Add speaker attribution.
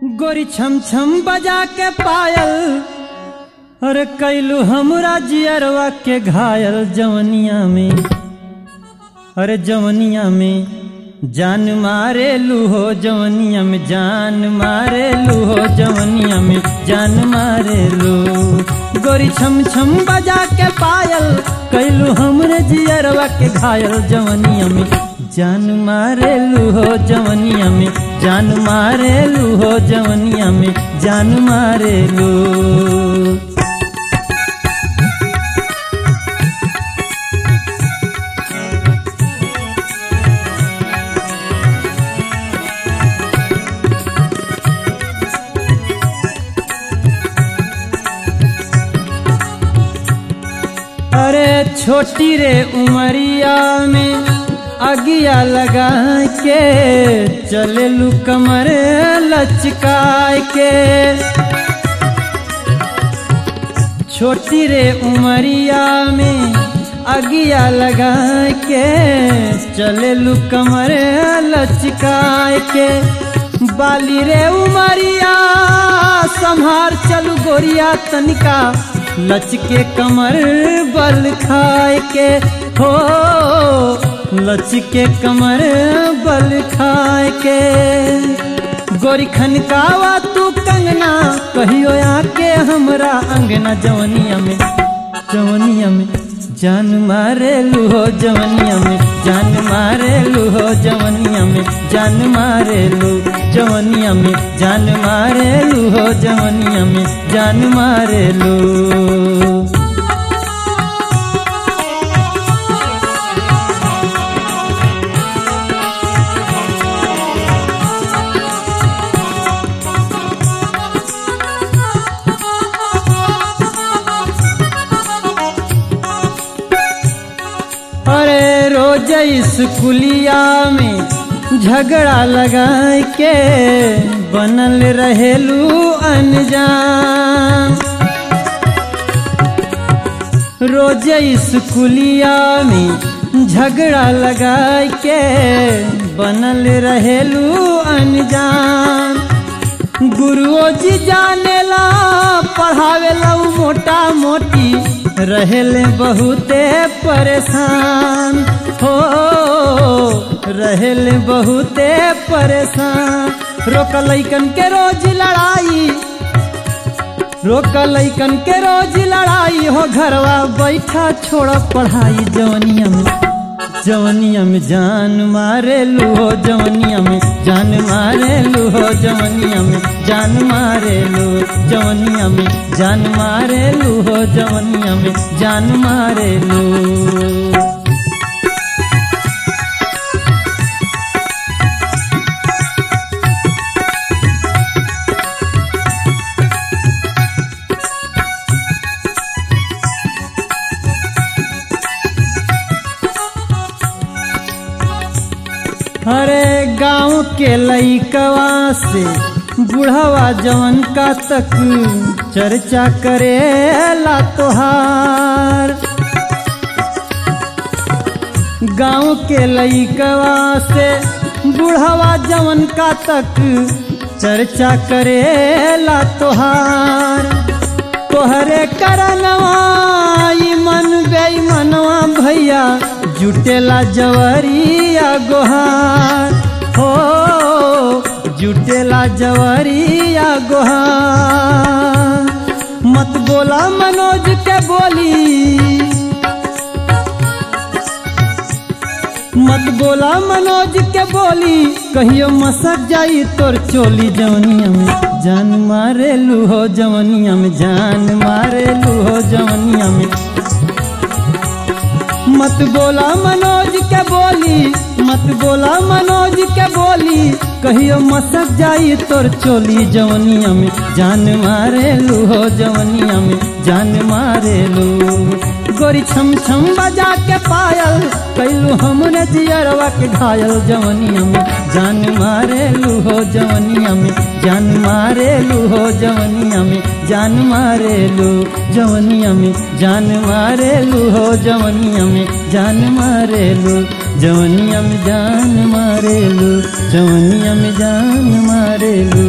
Speaker 1: गोरी छम छम बजा के पायल, अरे कैलू हमरा जियरवा के घायल जवनिया में, अरे जवनिया में जान मारे लू हो, जवनिया में जान मारे लू हो, जवनिया में जान मारे लू। गोरी छम छम बजा के पायल, कैलू हमरे जियरवा के घायल जवनिया में जान मारे लू हो, जवनिया में जान मारे लू हो, जवनिया में जान मारे लू। अरे छोटी रे उमरिया में अगिया लगा के चले लू कमर लचकाए के, छोटी रे उमरिया में अगिया लगा के चले लू कमर लचकाए के। बाली रे उमरिया संहार चलू गोरिया तनिका, लचके कमर बल खाए के हो, लचके कमर बल खाए के। गोरी खनकावा तू कंगना, कहियो आके हमरा अंगना जवनिया में, जवनिया में जान मारे लू हो, जवनिया में जान मारे लू हो, जवनिया में जान मारे लू, जवनिया में जान मारे लू हो, जवनिया में जान मारे लू। अरे रोज स्कूलिया में झगड़ा लगा के बनल रहेलू अनजान, रोज स्कूलिया में झगड़ा लगा के बनल रहेलू अनजान। गुरुओ जी जानेला पढ़ावेला मोटा मोटी, रहेले बहुते परेशान हो, रहेले बहुते परेशान। रोक लइकन के रोज लड़ाई, रोक लइकन के रोज लड़ाई हो, घरवा बैठा छोड़ पढ़ाई जवनिया में, जवनिया में जान मारे लू हो, जवनिया में जान मारे लू हो, जवनिया में जान मारे लू, जवनिया में जान मारे लू हो, जवनिया में जान मारे लू। अरे गाँव के लइकवा से बुढ़वा जवन का तक चर्चा करेला तोहार, गाँव के लइकवा से बुढ़वा जवन का तक चर्चा करेला तोहार। तोहरे करनवा मन बेईमनवा भैया जुटेला जवरिया गोहार हो, जुटेला जवरिया गोहार। मत बोला मनोज के बोली, मत बोला मनोज के बोली, कहियो मसक जाई तोर चोली जवनिया में जान मारे लू हो, जवनिया में जान मारे लू हो, जवनिया में। मत बोला मनोज के बोली, मत बोला मनोज के बोली, कहियो मसक जाई तोर चोली जवनिया में जान मारे लू हो, जवनिया में जान मारे लू। गोरी छम छम बजा के पायल, कैलू हमरे जियरवा के घायल जवनिया में जान मारे लू हो, जवनिया में जान मारे लू हो, जवनिया में जान मारे लू, जवनिया में जान मारे लू हो, जवनिया में जान मारे लू, जवनिया में जान मारे लू, जवनिया में जान मारे लू।